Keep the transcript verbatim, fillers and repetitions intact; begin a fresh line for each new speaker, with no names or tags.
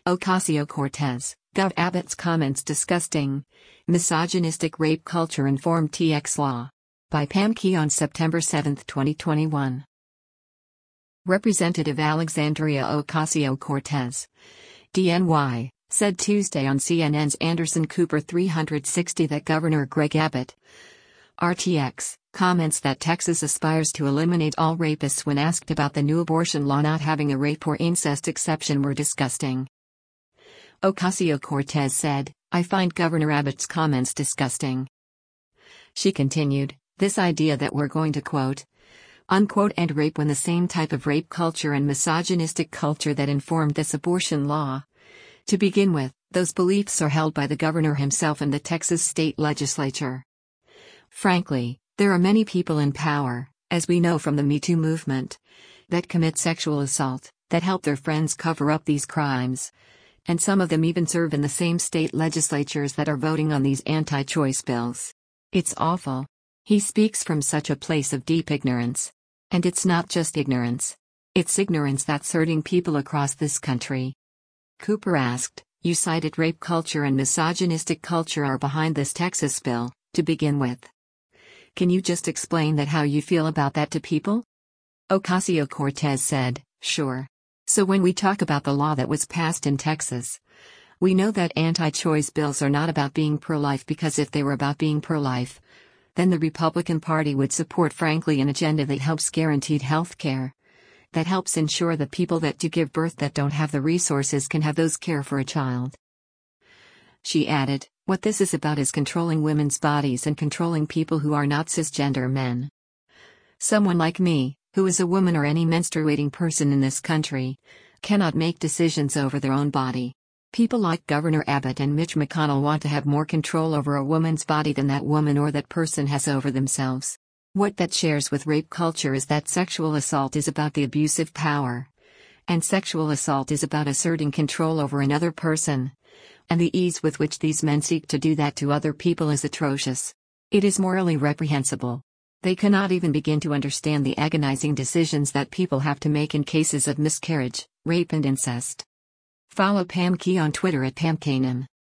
Ocasio-Cortez, Gov Abbott's comments disgusting. Misogynistic rape culture informed T X law. By Pam Key on September seventh, twenty twenty-one. Representative Alexandria Ocasio-Cortez, D N Y, said Tuesday on C N N's Anderson Cooper three sixty that Governor Greg Abbott, R T X, comments that Texas aspires to eliminate all rapists when asked about the new abortion law not having a rape or incest exception were disgusting. Ocasio-Cortez said, "I find Governor Abbott's comments disgusting." She continued, "This idea that we're going to quote, unquote end rape when the same type of rape culture and misogynistic culture that informed this abortion law. To begin with, those beliefs are held by the governor himself and the Texas state legislature. Frankly, there are many people in power, as we know from the Me Too movement, that commit sexual assault, that help their friends cover up these crimes. And some of them even serve in the same state legislatures that are voting on these anti-choice bills. It's awful." He speaks from such a place of deep ignorance. And it's not just ignorance. It's ignorance that's hurting people across this country. Cooper asked, "You cited rape culture and misogynistic culture are behind this Texas bill, to begin with. Can you just explain that how you feel about that to people?" Ocasio-Cortez said, "Sure. So when we talk about the law that was passed in Texas, we know that anti-choice bills are not about being pro-life, because if they were about being pro-life, then the Republican Party would support frankly an agenda that helps guaranteed health care, that helps ensure that people that do give birth that don't have the resources can have those care for a child." She added, "What this is about is controlling women's bodies and controlling people who are not cisgender men. Someone like me, who is a woman or any menstruating person in this country, cannot make decisions over their own body. People like Governor Abbott and Mitch McConnell want to have more control over a woman's body than that woman or that person has over themselves. What that shares with rape culture is that sexual assault is about the abuse of power. And sexual assault is about asserting control over another person. And the ease with which these men seek to do that to other people is atrocious. It is morally reprehensible. They cannot even begin to understand the agonizing decisions that people have to make in cases of miscarriage, rape and incest." Follow Pam Key on Twitter at Pam Kanan.